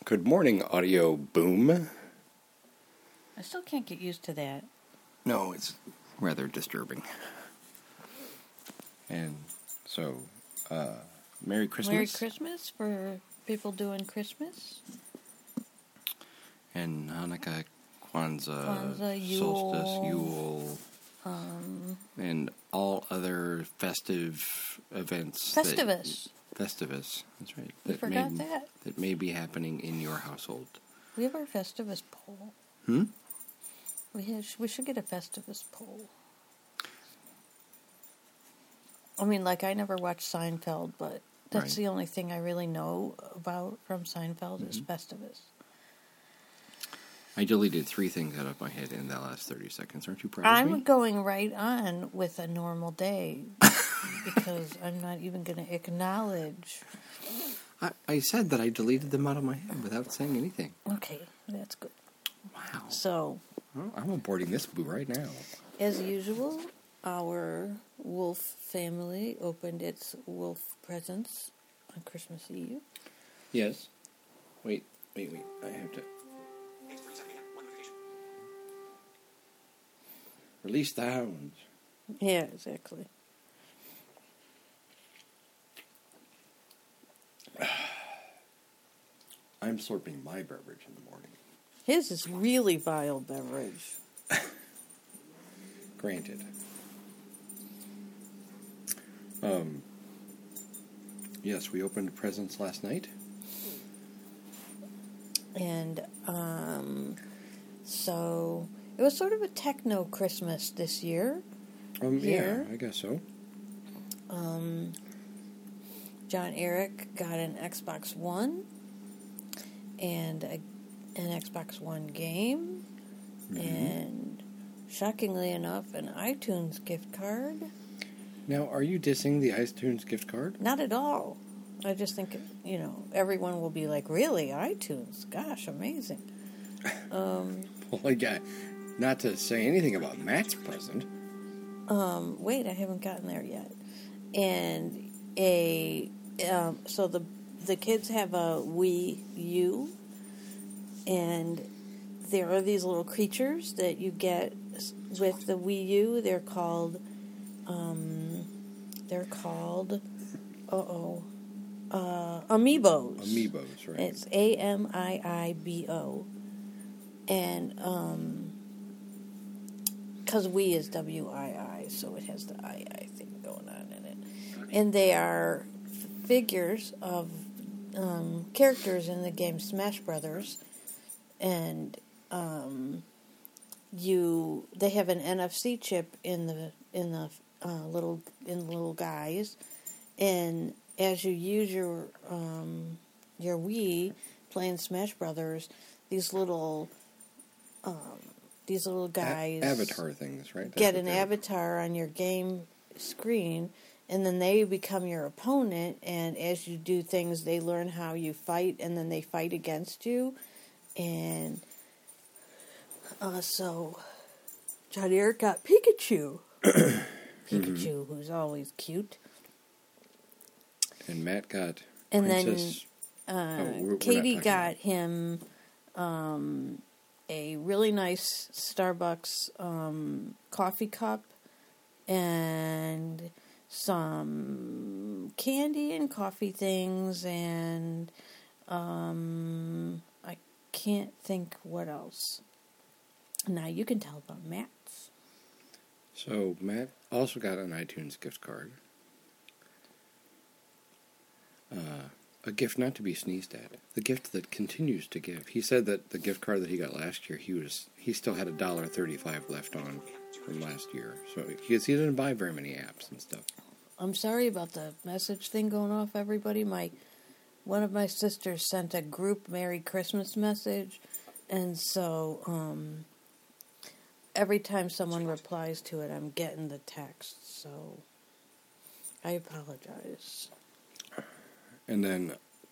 Good morning, audio boom. I still can't get used to that. No, it's rather disturbing. And so, Merry Christmas. Merry Christmas for people doing Christmas. And Hanukkah, Kwanzaa, Yule, solstice, Yule, and all other festive events. Festivus. Festivus, that's right. We forgot that. That may be happening in your household. We have our Festivus poll. We should get a Festivus poll. I mean, like, I never watched Seinfeld, but that's Right. the only thing I really know about from Seinfeld is Festivus. I deleted 3 things out of my head in the last 30 seconds. Aren't you proud of me? I'm going right on with a normal day because I'm not even going to acknowledge. I said that I deleted them out of my head without saying anything. Okay, that's good. Wow. So, I'm aborting this boo right now. as usual, our wolf family opened its wolf presents on Christmas Eve. Yes. Wait. I have to... Release the hounds. Yeah, exactly. I'm slurping my beverage in the morning. His is really vile beverage. Granted. Yes, we opened presents last night. And, so it was sort of a techno Christmas this year. Yeah, I guess so. John Eric got an Xbox One and an Xbox One game, and shockingly enough, an iTunes gift card. Now, are you dissing the iTunes gift card? Not at all. I just think, everyone will be like, really, iTunes? Gosh, amazing. Well, not to say anything about Matt's present. Wait, I haven't gotten there yet. And so the kids have a Wii U, and there are these little creatures that you get with the Wii U. They're called Amiibos. Amiibos, right. It's AMIIBO. And, because Wii is WII, so it has the II thing going on in it. And they are figures of characters in the game Smash Brothers, and they have an NFC chip in the little guys, and as you use your Wii playing Smash Brothers, these little guys avatar things, right? Get an avatar on your game screen, and then they become your opponent, and as you do things, they learn how you fight, and then they fight against you. And so John Eric got Pikachu. Pikachu, who's always cute. And Matt got and Princess... then we're Katie got him a really nice Starbucks coffee cup and some candy and coffee things, and I can't think what else. Now you can tell about Matt's. So Matt also got an iTunes gift card. A gift not to be sneezed at. The gift that continues to give. He said that the gift card that he got last year, he still had $1.35 left on from last year. So he didn't buy very many apps and stuff. I'm sorry about the message thing going off, everybody. One of my sisters sent a group Merry Christmas message, and so every time someone replies to it, I'm getting the text. So I apologize. And then,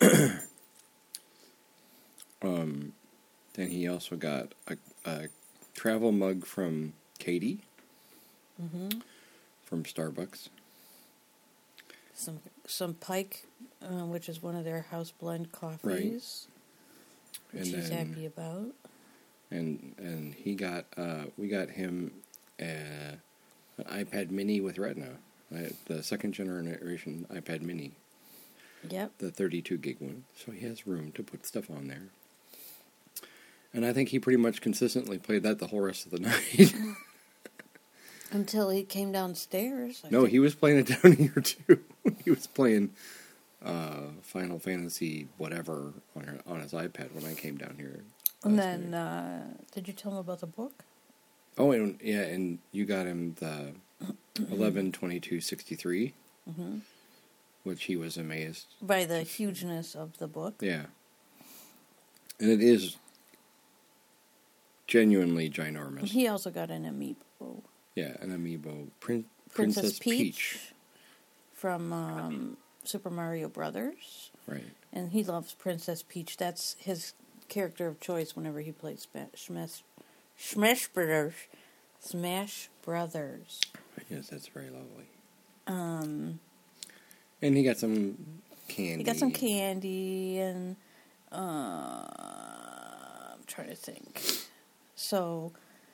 then he also got a travel mug from Katie, from Starbucks. Some Pike, which is one of their house blend coffees. which he's happy about. And he got we got him an iPad Mini with Retina, the second generation iPad Mini. Yep. The 32 gig one, so he has room to put stuff on there. And I think he pretty much consistently played that the whole rest of the night. Until he came downstairs. No, he was playing it down here too. He was playing Final Fantasy whatever on his iPad when I came down here. And then, did you tell him about the book? Oh, and you got him the 11/22/63, which he was amazed by the hugeness of the book. Yeah, and it is genuinely ginormous. He also got an amiibo. Yeah, an amiibo, Princess Peach from Super Mario Brothers. Right, and he loves Princess Peach. That's his character of choice whenever he plays Smash Brothers. Smash Brothers. Yes, that's very lovely. And he got some candy. He got some candy, and I'm trying to think. So,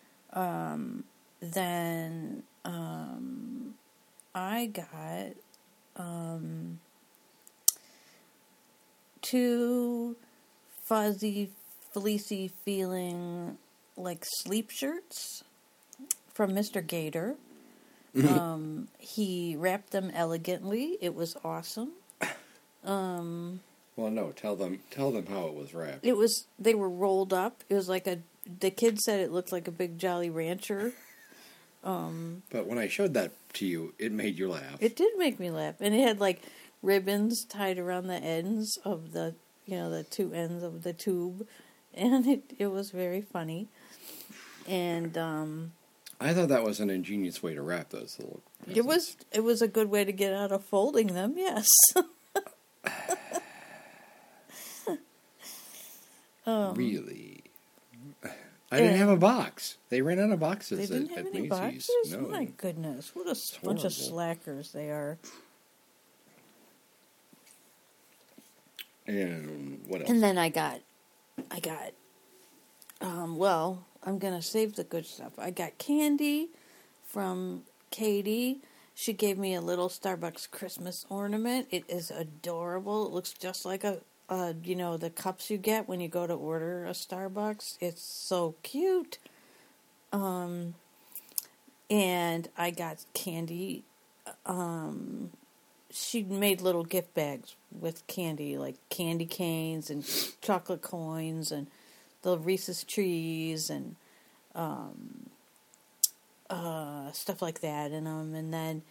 then I got two fuzzy, fleecy feeling like sleep shirts from Mr. Gator. He wrapped them elegantly. It was awesome. Well, no, tell them how it was wrapped. They were rolled up. It was like the kid said it looked like a big Jolly Rancher. But when I showed that to you, it made you laugh. It did make me laugh. And it had like ribbons tied around the ends of the two ends of the tube. And it was very funny. And I thought that was an ingenious way to wrap those little presents. It was a good way to get out of folding them, yes. Really? I didn't have a box. They ran out of boxes they didn't have any Macy's. boxes? No. My goodness, what a bunch of slackers they are. And what else? And then I got well, I'm going to save the good stuff. I got candy from Katie. She gave me a little Starbucks Christmas ornament. It is adorable. It looks just like the cups you get when you go to order a Starbucks. It's so cute. And I got candy. She made little gift bags with candy, like candy canes and chocolate coins and the Reese's trees and stuff like that in them. And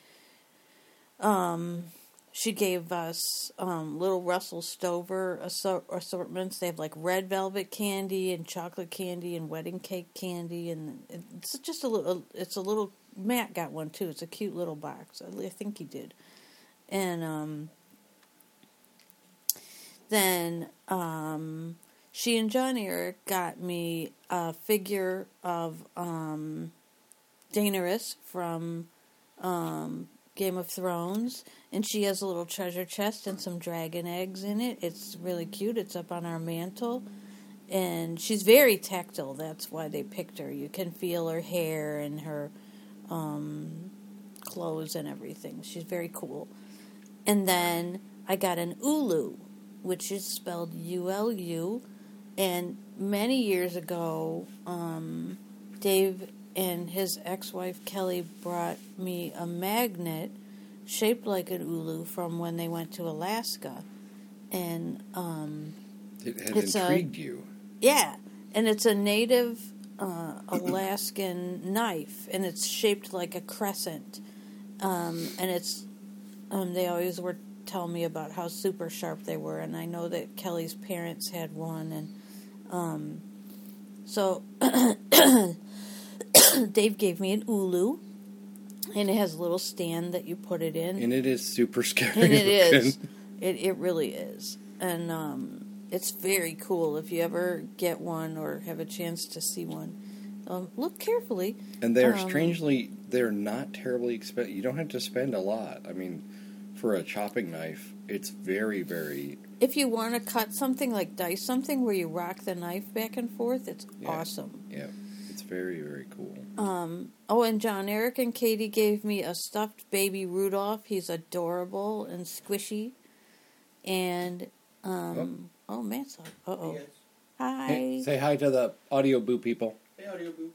then she gave us little Russell Stover assortments. They have like red velvet candy and chocolate candy and wedding cake candy, and it's just a little. Matt got one too. It's a cute little box. I think he did. And then she and John Eric got me a figure of Daenerys from Game of Thrones, and she has a little treasure chest and some dragon eggs in it. It's really cute. It's up on our mantle, and she's very tactile. That's why they picked her. You can feel her hair and her clothes and everything. She's very cool. And then I got an Ulu, which is spelled ULU, and many years ago, Dave and his ex-wife Kelly brought me a magnet shaped like an ulu from when they went to Alaska, and it had intrigued you. Yeah, and it's a native Alaskan knife, and it's shaped like a crescent, and it's they always were telling me about how super sharp they were, and I know that Kelly's parents had one, and so Dave gave me an ulu, and it has a little stand that you put it in. And it is super scary. And it is. It really is. And it's very cool. If you ever get one or have a chance to see one, look carefully. And they're they're not terribly expensive. You don't have to spend a lot. I mean, for a chopping knife, it's very, very... If you want to cut something, like dice something, where you rock the knife back and forth, it's awesome. Yeah, it's very, very cool. Oh, and John Eric and Katie gave me a stuffed baby Rudolph. He's adorable and squishy. And, Matt's up. Uh-oh. Yes. Hi. Hey, say hi to the Audio Boo people. Hey, Audio Boo.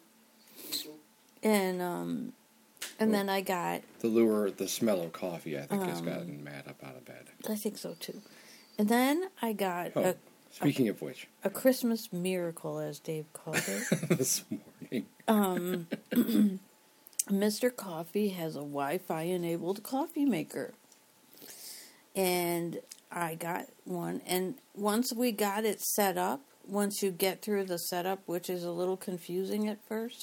And then I got... The smell of coffee, I think, has gotten Matt up out of bed. I think so, too. And then I got Speaking of which. a Christmas miracle, as Dave called it. This morning. Mr. Coffee has a Wi-Fi-enabled coffee maker. And I got one. And once we got it set up, once you get through the setup, which is a little confusing at first,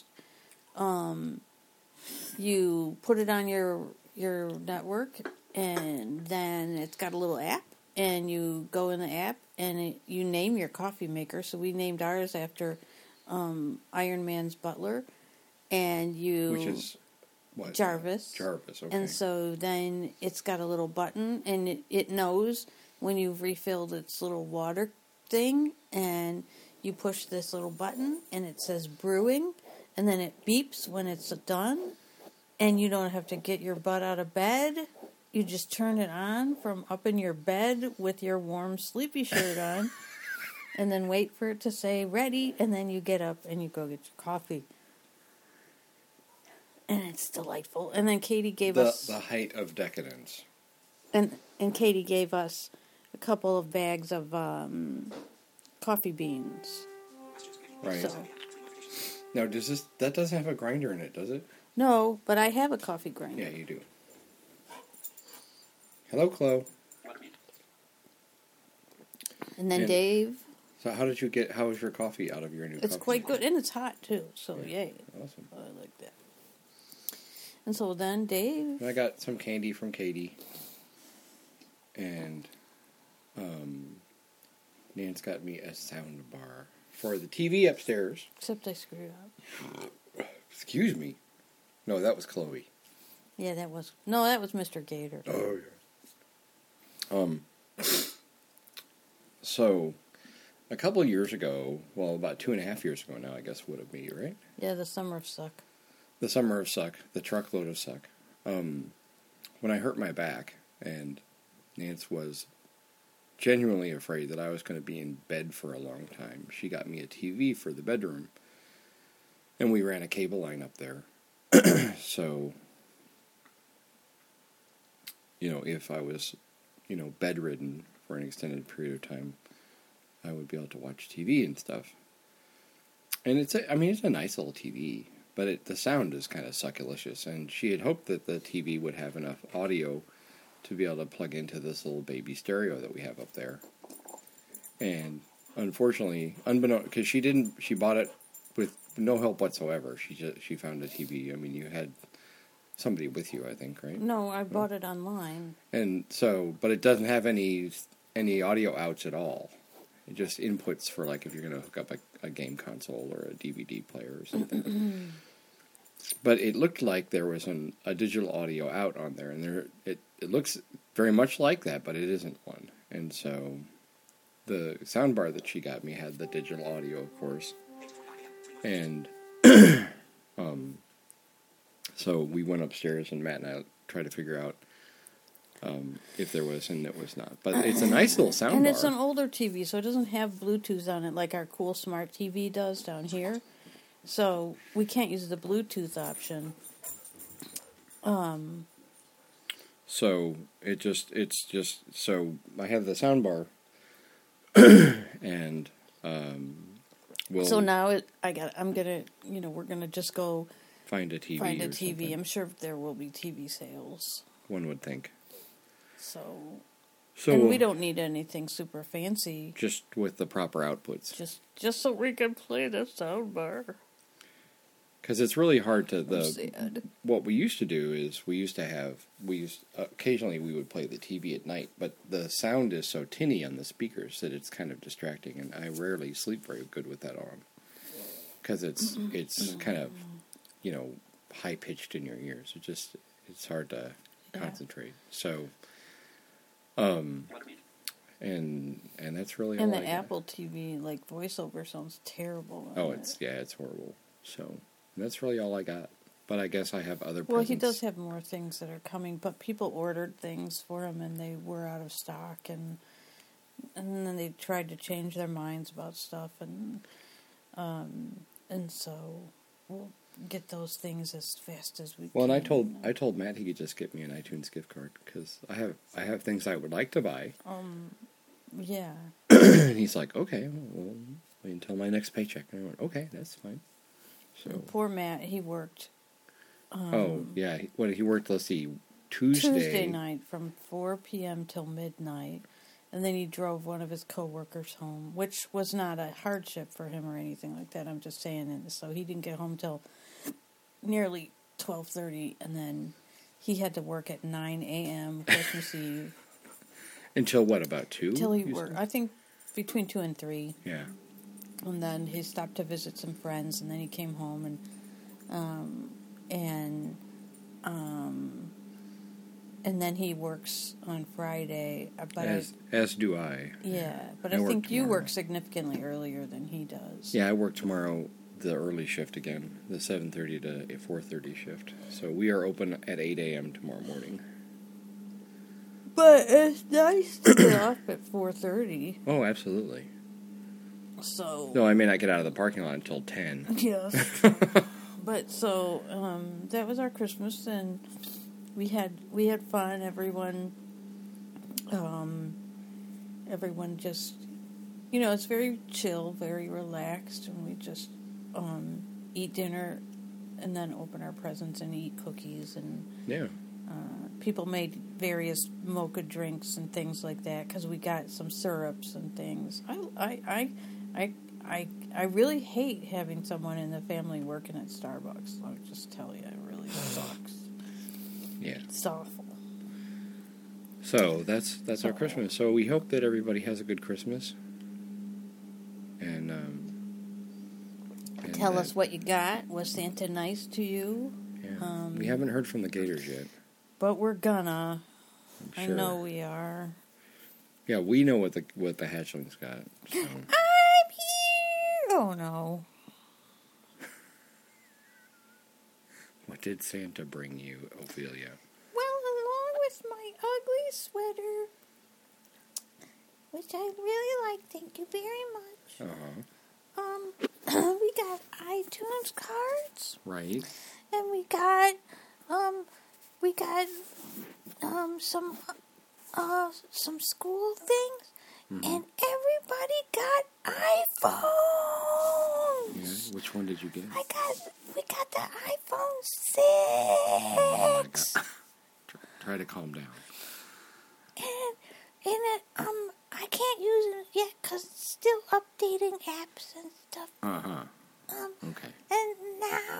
you put it on your network, and then it's got a little app, and you go in the app, and you name your coffee maker. So we named ours after Iron Man's butler, and which is what? Jarvis. Jarvis, okay. And so then it's got a little button, and it knows when you've refilled its little water thing, and you push this little button, and it says brewing, and then it beeps when it's done, and you don't have to get your butt out of bed. You just turn it on from up in your bed with your warm sleepy shirt on, and then wait for it to say ready, and then you get up and you go get your coffee. And it's delightful. And then Katie gave us... The height of decadence. And Katie gave us a couple of bags of coffee beans. Right. So. Now, that doesn't have a grinder in it, does it? No, but I have a coffee grinder. Yeah, you do. Hello, Chloe. And then Dave... So how was your coffee out of your new coffee? It's quite good, and it's hot, too, so yay. Awesome. I like that. And so then Dave... I got some candy from Katie. And Nance got me a sound bar for the TV upstairs. Except I screwed up. Excuse me. No, that was Chloe. Yeah, that was... No, that was Mr. Gator. Oh, yeah. So, a couple of years ago, well, about 2.5 years ago now, I guess would have been, right? Yeah, the summer of suck. The summer of suck. The truckload of suck. When I hurt my back, and Nance was genuinely afraid that I was going to be in bed for a long time, she got me a TV for the bedroom, and we ran a cable line up there. So, if I was, bedridden for an extended period of time, I would be able to watch TV and stuff. And it's a nice little TV, but the sound is kind of suckulicious, and she had hoped that the TV would have enough audio to be able to plug into this little baby stereo that we have up there. And unfortunately, because she bought it with no help whatsoever. She found a TV. I mean, you had somebody with you, I think, right? No, I bought it online. And so, but it doesn't have any audio outs at all. It just inputs for, like, if you're going to hook up a game console or a DVD player or something. But it looked like there was a digital audio out on there, and it looks very much like that, but it isn't one. And so the soundbar that she got me had the digital audio, of course. And so we went upstairs, and Matt and I tried to figure out if there was, and it was not. But it's a nice little soundbar. And it's an older TV, so it doesn't have Bluetooth on it like our cool smart TV does down here. So we can't use the Bluetooth option. So so I have the soundbar, and So now we're gonna just go find a TV. Find a TV. Something. I'm sure there will be TV sales. One would think. So and we don't need anything super fancy. Just with the proper outputs. Just so we can play the soundbar. Because it's really hard to what we used to do is occasionally we would play the TV at night, but the sound is so tinny on the speakers that it's kind of distracting, and I rarely sleep very good with that on, because it's kind of high pitched in your ears. It's hard to concentrate. So And that's really And all the I got. Apple TV, like, voiceover sounds terrible. Oh, it's horrible. So that's really all I got. But I guess I have other Well, presents. he does have more things that are coming, but people ordered things for him and they were out of stock, and then they tried to change their minds about stuff, and so we'll get those things as fast as we Well, can. and I told Matt he could just get me an iTunes gift card because I have things I would like to buy. Yeah. And he's like, okay, well, wait until my next paycheck. And I went, okay, that's fine. So Poor Matt, he worked. he worked. Let's see, Tuesday night from 4 p.m. till midnight, and then he drove one of his coworkers home, which was not a hardship for him or anything like that. I'm just saying it. So he didn't get home till nearly 12:30, and then he had to work at 9 a.m. Christmas Eve. Until what, about 2? Till he worked, I think, between 2 and 3. Yeah. And then he stopped to visit some friends, and then he came home, and then he works on Friday. But as do I. Yeah, but I work think you tomorrow. work significantly earlier than he does. Yeah, I work tomorrow, the early shift again, the 7:30 to 4:30 shift. So we are open at 8 a.m. tomorrow morning. But it's nice to get off at 4:30. Oh, absolutely. So No, I may not get out of the parking lot until 10. yes. But so that was our Christmas, and we had fun. Everyone just, it's very chill, very relaxed, and we just eat dinner and then open our presents and eat cookies, and Yeah. people made various mocha drinks and things like that because we got some syrups and things. I really hate having someone in the family working at Starbucks. I'll just tell you, it really sucks. Yeah. It's awful. So that's our Christmas. So we hope that everybody has a good Christmas. And Tell us what you got. Was Santa nice to you? Yeah. We haven't heard from the Gators yet. But we're gonna. Sure. I know we are. Yeah, we know what the hatchlings got. So. I'm here. Oh no. What did Santa bring you, Ophelia? Well, along with my ugly sweater, which I really like, thank you very much. We got iTunes cards. Right. And we got some school things, and everybody got iPhones. Yeah. Which one did you get? We got the iPhone 6. Oh my God. Try to calm down. And I can't use it yet because it's still updating apps and stuff. Okay. And now,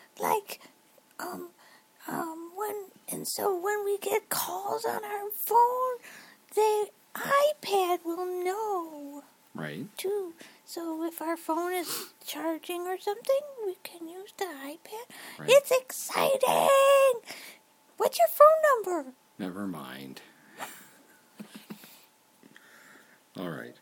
when we get calls on our phone, the iPad will know. Right. Too. So if our phone is charging or something, we can use the iPad. Right. It's exciting. What's your phone number? Never mind. All right.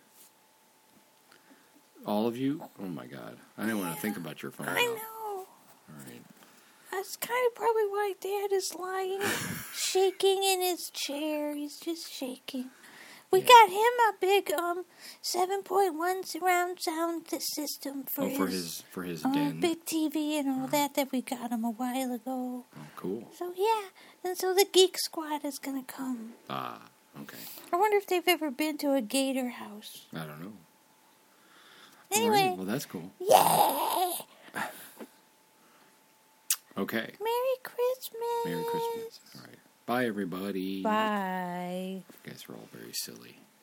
All of you? Oh my God. I didn't want to think about your phone. I know. All right. That's kind of probably why Dad is lying, shaking in his chair. He's just shaking. We got him a big 7.1 surround sound system for his den. big TV and all that we got him a while ago. Oh, cool. So yeah, and so the Geek Squad is gonna come. Ah, okay. I wonder if they've ever been to a gator house. I don't know. Anyway, All right, well that's cool. Yay! Okay. Merry Christmas. Merry Christmas. All right. Bye, everybody. Bye. You guys are all very silly.